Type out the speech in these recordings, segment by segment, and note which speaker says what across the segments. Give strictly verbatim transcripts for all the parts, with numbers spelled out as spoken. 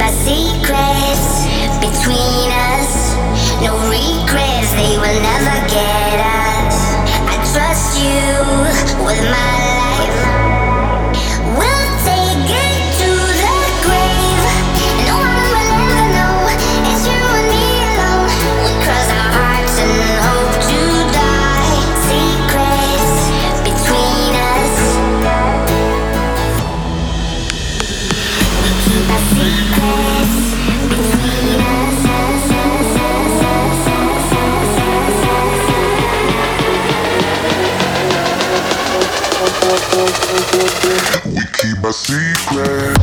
Speaker 1: our secrets between us. No regrets, they will never get us. I trust you with my life. We'll take it to the grave. No one will ever know it's you and me alone. We cross our hearts and hope to die. Secrets between us. We keep our secrets between us.
Speaker 2: We keep a secret.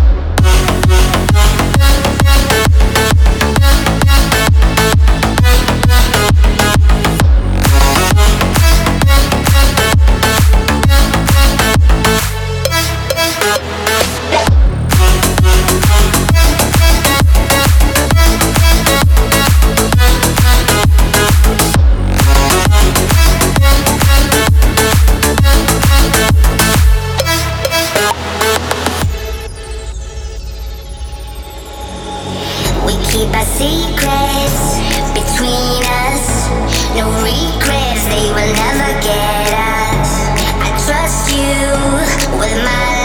Speaker 1: We keep our secrets between us. No regrets, they will never get us. I trust you with my